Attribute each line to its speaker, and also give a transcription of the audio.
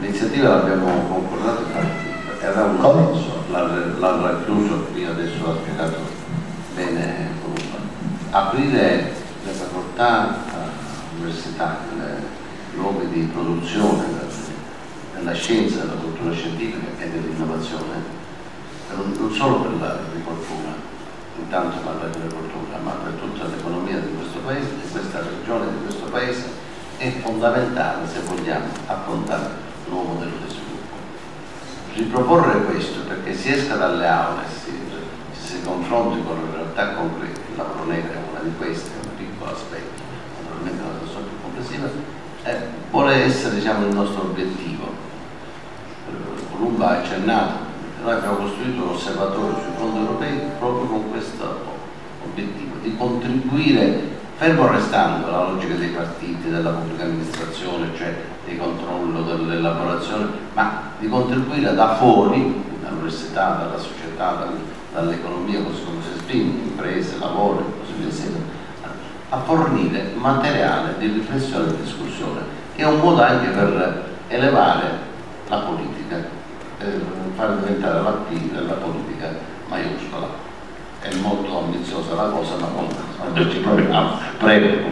Speaker 1: l'iniziativa l'abbiamo concordata, era un senso, l'ha racchiuso qui adesso, l'ha spiegato bene comunque. Aprire le facoltà universitarie, luoghi di produzione della scienza, della cultura scientifica e dell'innovazione, non solo per l'agricoltura, intanto per l'agricoltura, ma per tutta l'economia di questo paese, di questa regione, di questo paese, è fondamentale se vogliamo affrontare un nuovo modello di sviluppo. Riproporre questo perché si esca dalle aule, si confronti con le realtà concrete. Il lavoro nero è una di queste, è un piccolo aspetto, naturalmente una cosa più complessiva, vuole essere, diciamo, il nostro obiettivo. Columba ha accennato, noi abbiamo costruito un osservatorio sui fondi europei proprio con questo obiettivo, di contribuire, fermo restando la logica dei partiti, della pubblica amministrazione, cioè del controllo, dell'elaborazione, ma di contribuire da fuori, dall'università, dalla società, dall'economia, così come si esprime, imprese, lavoro e così via insieme, a fornire materiale di riflessione e discussione, che è un modo anche per elevare la politica, far diventare la P della politica maiuscola. È molto ambiziosa la cosa, ma molto, ci proviamo. Prego.